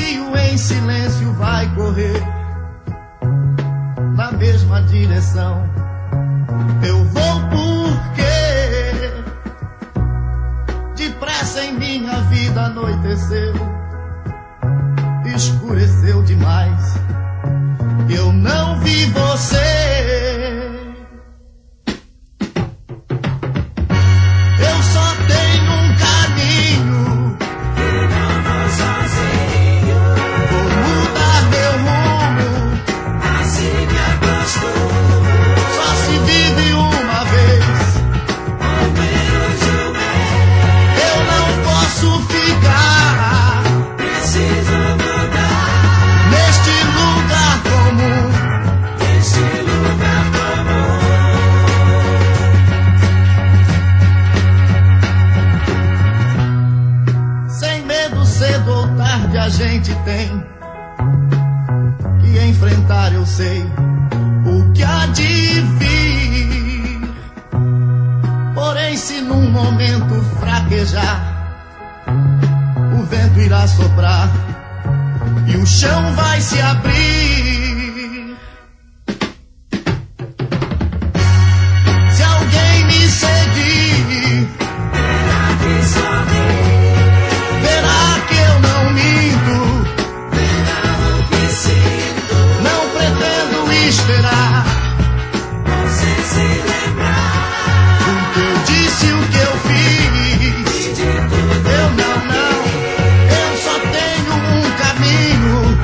rio em silêncio vai correr na mesma direção. Eu vou porque depressa em minha vida anoiteceu, escureceu demais, eu não vi você. Eu só tenho um caminho, eu não vou sozinho. vou mudar meu rumo, Assim me acostumo. só se vive uma vez. Ao menos de vez. Eu não posso ficar Preciso mudar neste lugar comum. este lugar comum. Sem medo, cedo ou tarde a gente tem que enfrentar, eu sei o que há de vir. Porém, se num momento fraquejar, o vento irá soprar e o chão vai se abrir. Se alguém me seguir, Será que sorri? verá que eu não minto. Verá o que sinto. Não pretendo esperar Você se lembrar o que eu disse, o que eu fiz. de tudo. Eu não, eu só tenho um caminho.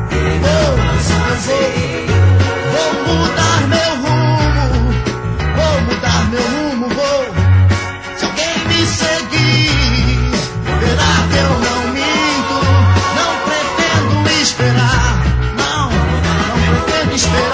Vou mudar meu rumo, vou mudar meu rumo, vou. Se alguém me seguir, verá que eu não minto. Não pretendo esperar, não pretendo esperar.